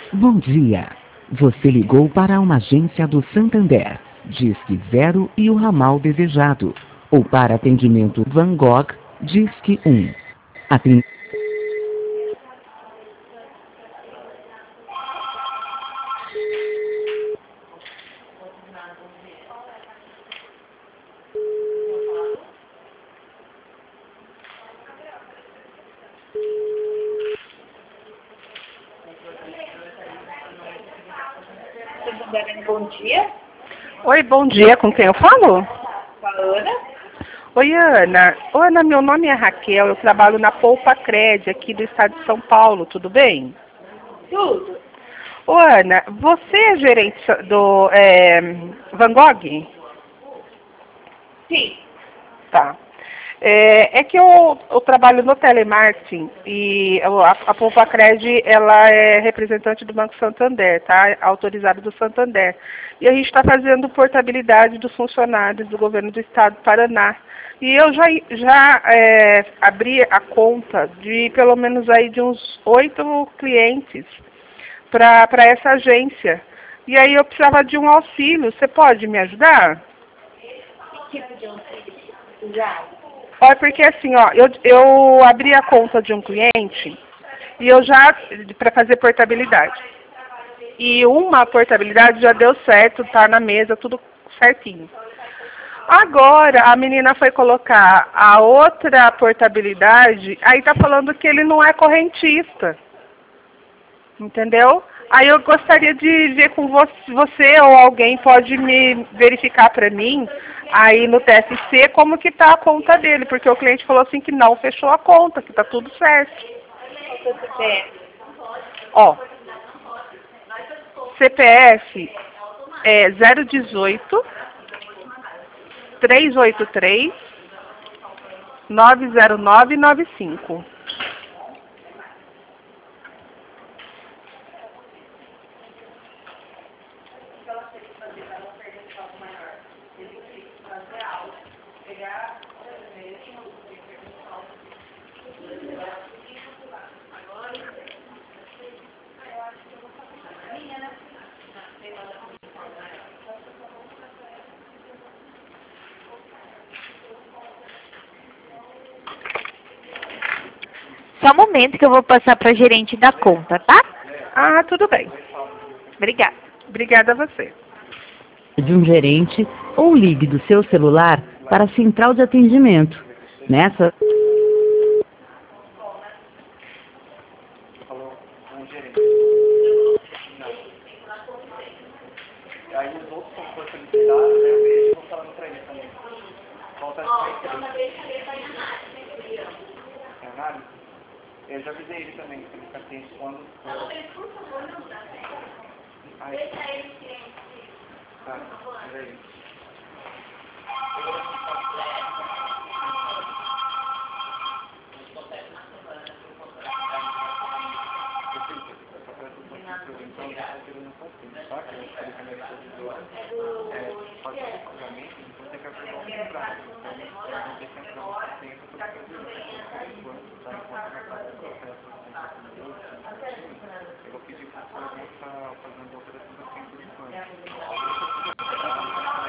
Bom dia. Você ligou para uma agência do Santander. Disque 0 e o ramal desejado. Ou para atendimento Van Gogh, Disque 1. Aten... Bom dia, Oi, bom dia. Com quem eu falo? com a Ana. Oi, Ana. Oi, Ana, meu nome é Raquel. Eu trabalho na Poupa Cred, aqui do estado de São Paulo. Tudo bem? Tudo? Ô, Ana, você é gerente do Van Gogh? Sim. Tá. É que eu trabalho no telemarketing e a Poupa Cred, ela é representante do Banco Santander, tá? Autorizada do Santander. E a gente está fazendo portabilidade dos funcionários do governo do estado do Paraná. E eu já abri a conta de pelo menos aí de uns 8 clientes para essa agência. E aí eu precisava de um auxílio. Você pode me ajudar? Que tipo de auxílio precisar? Olha, porque assim, ó, eu abri a conta de um cliente e eu já, para fazer portabilidade. E uma portabilidade já deu certo, tá na mesa, tudo certinho. Agora, a menina foi colocar a outra portabilidade, aí tá falando que ele não é correntista. Entendeu? Aí eu gostaria de ver com você ou alguém pode me verificar para mim aí no TSC como que tá a conta dele, porque o cliente falou assim que não fechou a conta, que tá tudo certo. Qual que é o CPF? Ó, CPF é 018 383 90995. Só um momento que eu vou passar para a gerente da conta, tá? Ah, tudo bem. Obrigada. Obrigada a você. de um gerente ou ligue do seu celular para a central de atendimento. Nessa Eu já avisei ele também, que ele fica atento quando... Tá, peraí. Eu vou pedir para o senhor estar fazendo alterações assim por enquanto.